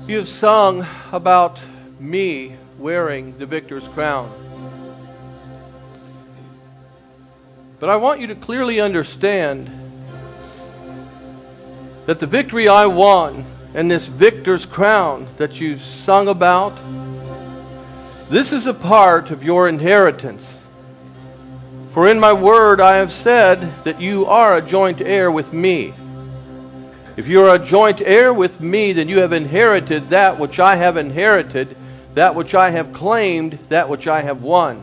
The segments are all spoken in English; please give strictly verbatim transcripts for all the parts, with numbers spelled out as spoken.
You have sung about me wearing the victor's crown. But I want you to clearly understand that the victory I won and this victor's crown that you've sung about, this is a part of your inheritance. For in my word I have said that you are a joint heir with me. If you are a joint heir with me, then you have inherited that which I have inherited, that which I have claimed, that which I have won.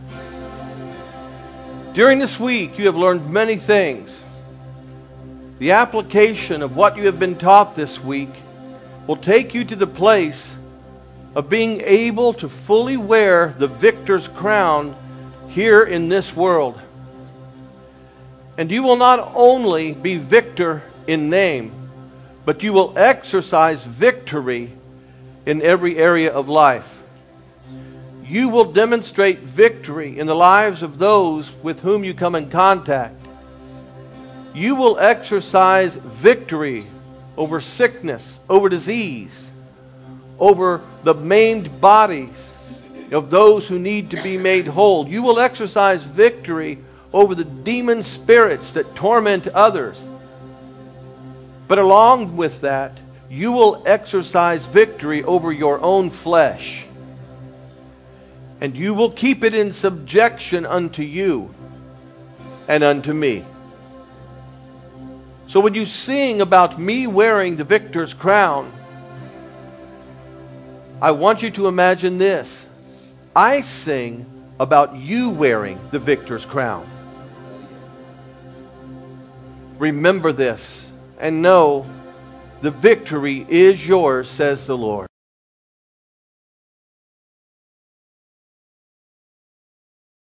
During this week, you have learned many things. The application of what you have been taught this week will take you to the place of being able to fully wear the victor's crown here in this world. And you will not only be victor in name, but you will exercise victory in every area of life. You will demonstrate victory in the lives of those with whom you come in contact. You will exercise victory over sickness, over disease, over the maimed bodies of those who need to be made whole. You will exercise victory over the demon spirits that torment others. But along with that, you will exercise victory over your own flesh. And you will keep it in subjection unto you and unto me. So when you sing about me wearing the victor's crown, I want you to imagine this. I sing about you wearing the victor's crown. Remember this and know the victory is yours, says the Lord.